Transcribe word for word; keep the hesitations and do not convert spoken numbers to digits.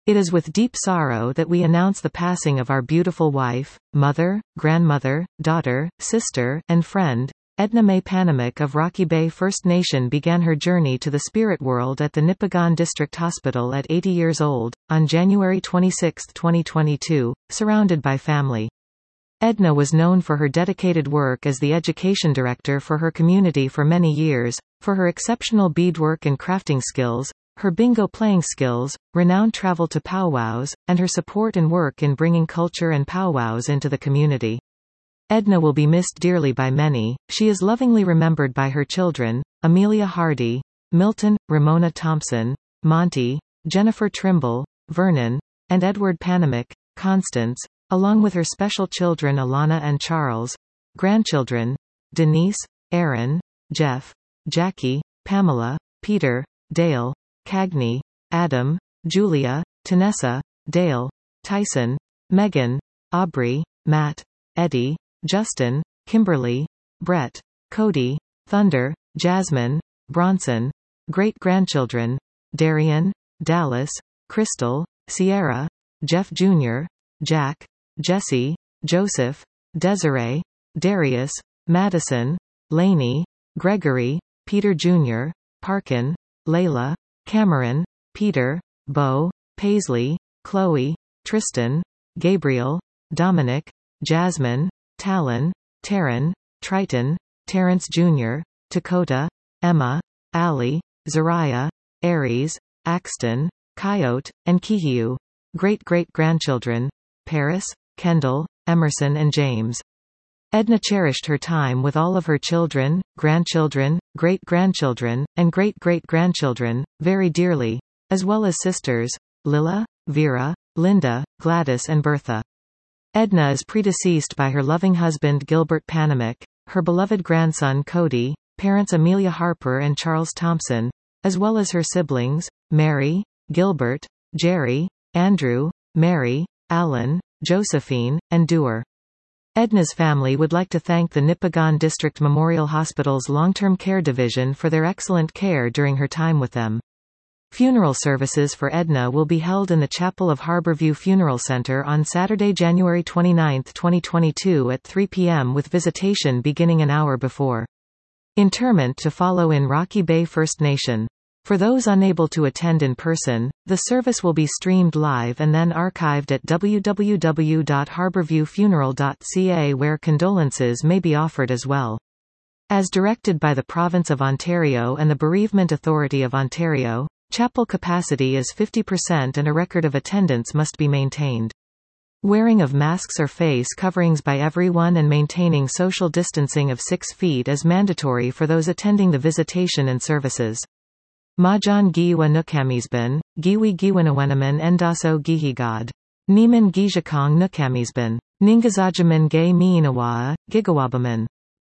It is with deep sorrow that we announce the passing of our beautiful wife, mother, grandmother, daughter, sister, and friend. Edna May Panamick of Rocky Bay First Nation began her journey to the spirit world at the Nipigon District Hospital at eighty years old, on January twenty-sixth twenty twenty-two, surrounded by family. Edna was known for her dedicated work as the education director for her community for many years, for her exceptional beadwork and crafting skills, her bingo playing skills, renowned travel to powwows, and her support and work in bringing culture and powwows into the community. Edna will be missed dearly by many. She is lovingly remembered by her children, Amelia Hardy, Milton, Ramona Thompson, Monty, Jennifer Trimble, Vernon, and Edward Panamick, Constance, along with her special children Alana and Charles, grandchildren, Denise, Aaron, Jeff, Jackie, Pamela, Peter, Dale, Cagney, Adam, Julia, Tanessa, Dale, Tyson, Megan, Aubrey, Matt, Eddie, Justin, Kimberly, Brett, Cody, Thunder, Jasmine, Bronson, great-grandchildren, Darian, Dallas, Crystal, Sierra, Jeff Junior, Jack, Jesse, Joseph, Desiree, Darius, Madison, Lainey, Gregory, Peter Junior, Parkin, Layla, Cameron, Peter, Bo, Paisley, Chloe, Tristan, Gabriel, Dominic, Jasmine, Talon, Taryn, Triton, Terrence Junior, Dakota, Emma, Allie, Zariah, Aries, Axton, Coyote, and Kihiu. Great-great-grandchildren, Paris, Kendall, Emerson and James. Edna cherished her time with all of her children, grandchildren, great-grandchildren, and great-great-grandchildren, very dearly, as well as sisters, Lilla, Vera, Linda, Gladys and Bertha. Edna is predeceased by her loving husband Gilbert Panamick, her beloved grandson Cody, parents Amelia Harper and Charles Thompson, as well as her siblings, Mary, Gilbert, Jerry, Andrew, Mary, Alan, Josephine, and Dewar. Edna's family would like to thank the Nipigon District Memorial Hospital's Long-Term Care Division for their excellent care during her time with them. Funeral services for Edna will be held in the chapel of Harborview Funeral Center on Saturday, January twenty-ninth twenty twenty-two at three p m with visitation beginning an hour before. Interment to follow in Rocky Bay First Nation. For those unable to attend in person, the service will be streamed live and then archived at w w w dot harborview funeral dot c a, where condolences may be offered as well. As directed by the Province of Ontario and the Bereavement Authority of Ontario, chapel capacity is fifty percent and a record of attendance must be maintained. Wearing of masks or face coverings by everyone and maintaining social distancing of six feet is mandatory for those attending the visitation and services. Majan Giwa Nukamisban, Giwi Giwanawenaman Endaso Gihigad. Niman Gijakong Nukamisban. Ningazajaman Gay Miinawa, Gigawabaman.